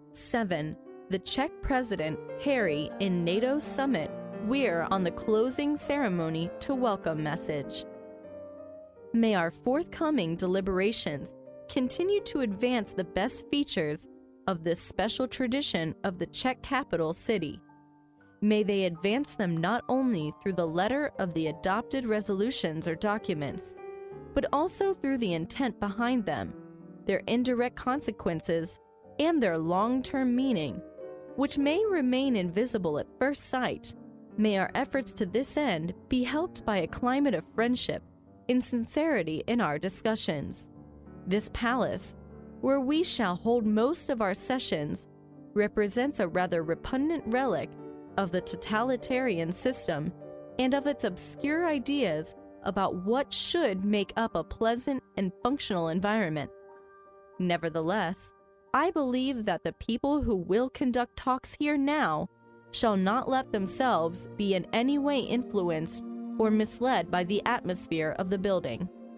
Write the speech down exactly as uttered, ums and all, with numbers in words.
seven. The Czech President Harry in NATO summit. We're on the closing ceremony to welcome message. May our forthcoming deliberations continue to advance the best features of this special tradition of the Czech capital city. May they advance them not only through the letter of the adopted resolutions or documents, but also through the intent behind them, their indirect consequences, and their long-term meaning, which may remain invisible at first sight. May our efforts to this end be helped by a climate of friendship and sincerity in our discussions. This palace, where we shall hold most of our sessions, represents a rather repugnant relic of the totalitarian system and of its obscure ideas about what should make up a pleasant and functional environment. Nevertheless, I believe that the people who will conduct talks here now shall not let themselves be in any way influenced or misled by the atmosphere of the building.